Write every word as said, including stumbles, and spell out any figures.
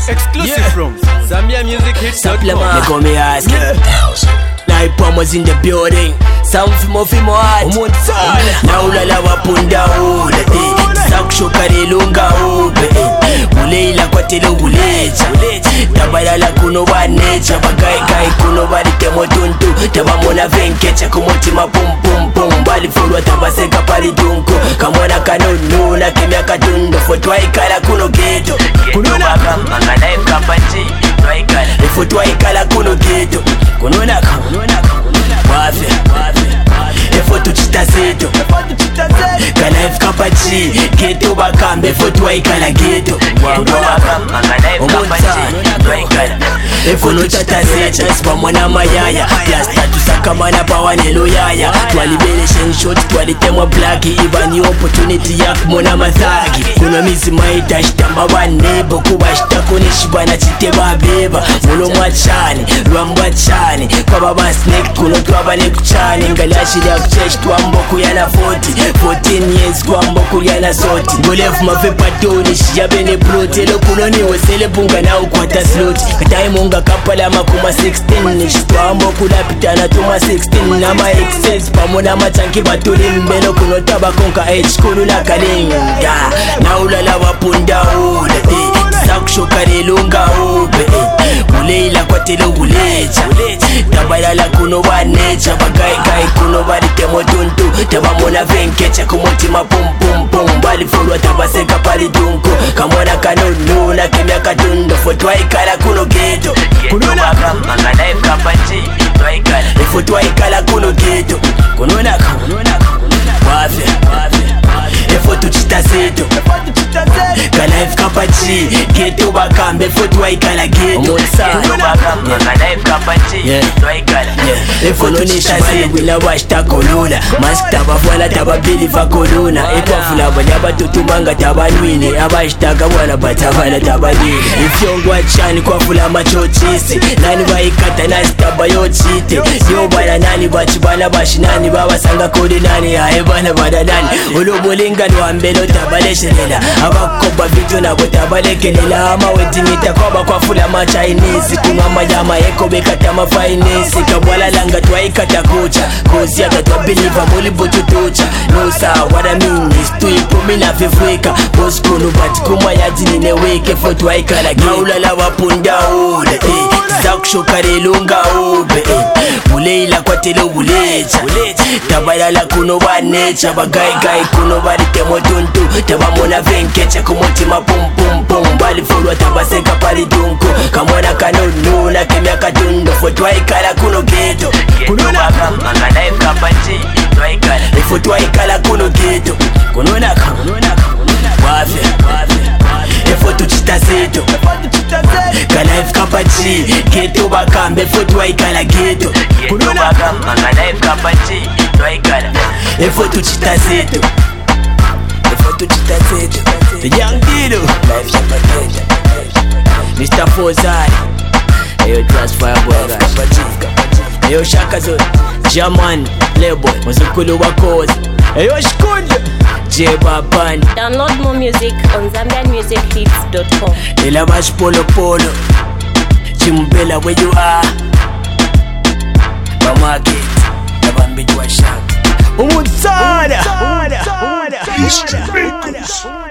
Exclusive yeah. from Zambia Music Hits dot com. They call me ask Night Palm was in the building. Some fimo fimo hard na ulala wapunda ule Sakushoka relunga ube Uleila kwa tele ulecha Tabalala kuno wanecha Bagai kai kuno bali temo tuntu Tabamona venkecha kumotima pum pum pum Bali fulwa tabaseka pali tunku Kamwana kanunu na kimya katundu Fotwa ikala kuno geto Kununa kama life kapachi Fotwa ikala kuno geto Kununa kama Wafya Efo tuchita zeto Kana F kapachi Geto bakambe Efo tuwaikala geto Efo nuchata zeto Spamwana mayaya Plasta tusakamana pawanelo yaya Twalibele shot twalitemwa blaki Iba ni opportunity ya kumona mathagi Kuna mizi maita shitamba wanebo Kuba shitakone shibana chiteba beba Mulo mwachani, rwambwa chani Kwa baba snake kuno twabane kuchani Ngalashi ya kuchesh twamboku yana forty fourteen years kwamboku yana soti Ngolefu mafepa toni shiyabene protelo Kunoni wesele punga na ukwata slot Katayi munga kapala makuma sixteen Shitwamboku lapitana tuma sixteen Nama excess pamona machanki batuli mbeno Kuno tabakonka H kunu na kalinga Na ulala wapunda ule Sakushoka relunga ube Uleila kwa tele ulecha Tabalala kuno wanecha Bagai kai kuno bali temo tuntu Tabamona venkecha kumotima pum pum pum Bali fulwa tabaseka pali tunku Kamwana kanunu na kimya katundu Fotwa ikala kuno geto Kununa kama life kapachi Fotwa ikala kuno geto Kununa kama Wafya Efo tuchita zeto Kana F kapachi Geto bakambe Fotwa ikala geto Efo tuchita zeto Wila washita kolona Mask tabafwala tababili fa kolona Ekwa fula banyaba tutumanga tabanwini Abashitaka wana batabana tabanini Ifyongwa chani kwa fula machochisi Nani baikata nasi tabayo chite Yo bana nani bachibana bashi nani Babasanga kodi nani Hae bana bada nani Ulu mulinga ni wambelo tabaleshelela Abakoba video na botabalekelela Ama wetinita koba kwa fula ma Chinese Kunga mayama eko bekata ma finance Kabwala langa twaikata kucha Kozi ya katwa biliva muli botu tucha No saa what I mean is tuipo mina fefweka Boss kunu bati kuma ya jini neweke Fotwa ikala gini Maulala wapunda ule Sakushoka relunga ube Uleila kwa tele ulecha Tabalala kuno wanecha Bagai gai kuno bali temo tuntu Tabamona venkecha kumotima pum pum pum Bali fulwa tabaseka pali tunku Kamwana kanunu na kimya katundu Fotwa ikala kuno geto Kununa kama life kapachi Fotwa ikala kuno geto Kununa kama Wafya Efo tuchita zeto Kana F kapachi Geto bakambe Fotwa ikala geto Kununa kama life kapachi Efo tuchita zeto Efo tuchita zeto The young Dido Life shaka geto Mister Fozari Eyo transfer boy Eyo Shaka Zone Jaman Playboy Muzukulu wakozi Eyo Shkunja J Baban. Download more music on Zambian Music Hits dot com. Ela bash polo polo Chimbela where you are Bamarket Nabambijwa Shaka Umutsada Umutsada